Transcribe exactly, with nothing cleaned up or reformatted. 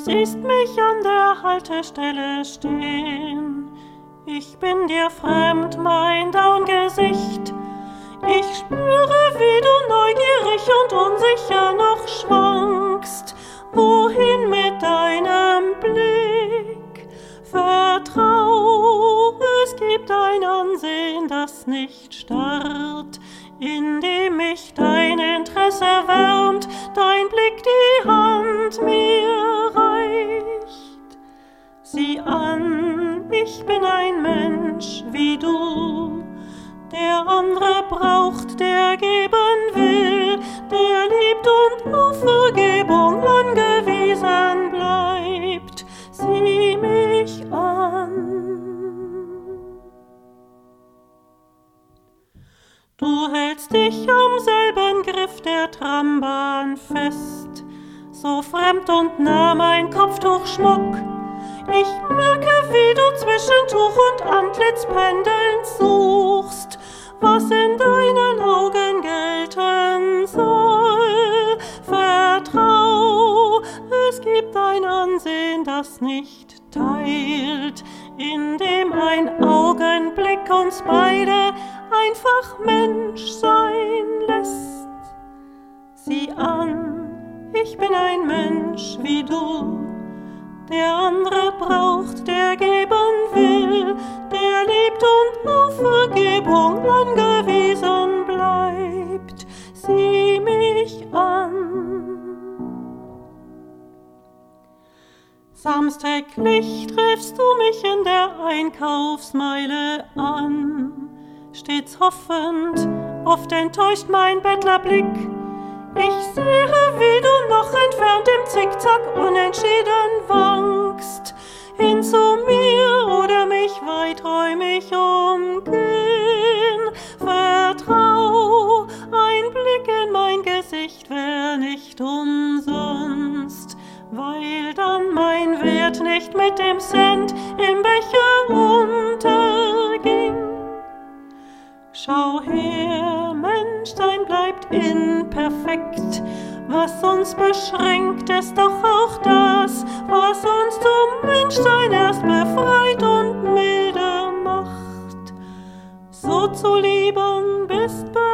siehst mich an der Haltestelle stehen. Ich bin dir fremd, mein Daungesicht. Ich spüre, wie du neugierig und unsicher noch schwankst. Wohin mit deinem Blick? Vertrau, es gibt ein Ansehen, das nicht starrt, indem mich dein Interesse wärmt, dein Blick die Hand mir reicht. Sieh an, ich bin ein Mensch wie du, der andere braucht, der geben will, der liebt und auf Vergebung angewiesen bleibt. Sieh mich an. Du hältst dich am selben Griff der Trambahn fest, so fremd und nah mein Kopftuchschmuck. Ich merke, wie du zwischen Tuch und Antlitz pendelnd suchst, was in deinen Augen gelten soll. Vertrau, es gibt ein Ansehen, das nicht teilt, indem ein Augenblick uns beide einfach Mensch sein lässt. Sieh an, ich bin ein Mensch wie du, der andere braucht, der geben will, der liebt und auf Vergebung angewiesen bleibt. Sieh mich an. Samstäglich triffst du mich in der Einkaufsmeile an, stets hoffend, oft enttäuscht mein Bettlerblick. Ich sehe, wie du noch entfernt im Zickzack unentschieden wankst, hin zu mir oder mich weiträumig umgehen. Vertrau, ein Blick in mein Gesicht wär nicht umsonst, weil dann mein Wert nicht mit dem Cent im Becher unterging. Schau her, Menschsein bleibt imperfekt. Was uns beschränkt, ist doch auch das, was uns zum Menschsein erst befreit und milder macht. So zu lieben bist